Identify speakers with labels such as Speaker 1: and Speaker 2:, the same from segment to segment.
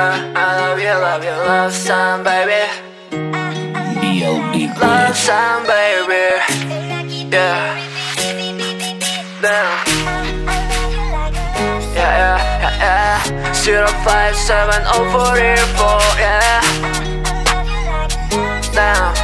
Speaker 1: love you, love some baby. Love some baby. Yeah. Damn. Yeah. 057044. Yeah. Damn.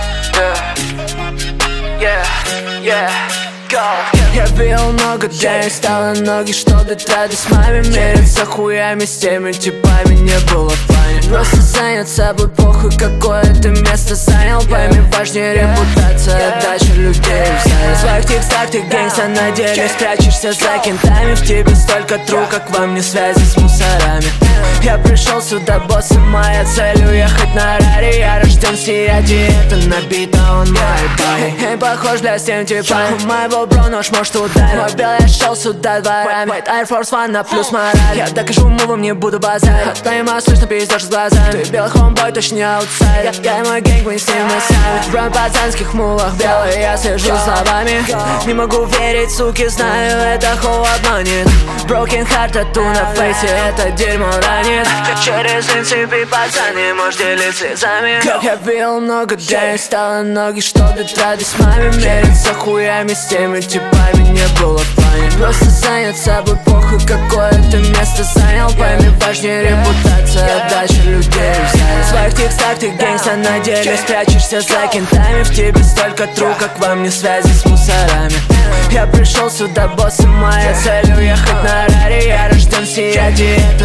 Speaker 1: Yeah. Go. Я пил много денег, стало ноги, чтобы тратить с маме. Мериться хуями с теми типами не было в плане. Просто занят собой, похуй, какое ты место занял. Пойми, важнее репутация, отдача людей в зале. В своих текстах ты гангста, на деле спрячешься за кентами. В тебе столько тру, как во мне связи с мусорами. Я пришел сюда, боссом, моя цель уехать на раре. Я рожден сиять, и это набито, он мой бай. Эй, похож для всем типа моего бро, нож может ударить. Мой белый, я шел сюда дворами. White Air Force One на плюс мораль. Я докажу мувом, не буду базарить. От тайма слышно пиздешь с глазами. Ты белый хомбой, точнее аутсайдер. Я и мой гэнг, мы с ним мы сами. В брон пацанских мувах белый, я сижу словами. Не могу верить, суки, знаю, это хоу обманет. Broken heart, тату на фейсе, это дерьмо ранит. Через инципи, пацаны, можешь делить слезами. Я пил много денег, стало ноги, чтобы тратить с маме. Мериться хуями с теми типами не было в плане. Просто занят собой, похуй, какое ты место занял. Пойми, важнее репутация, отдача людей в зале. В своих текстах ты гангста, на деле спрячешься за кентами. В тебе столько тру, как во мне связи с мусорами. Я пришел сюда, боссом, моя цель уехать на раре. Я рожден сиять, и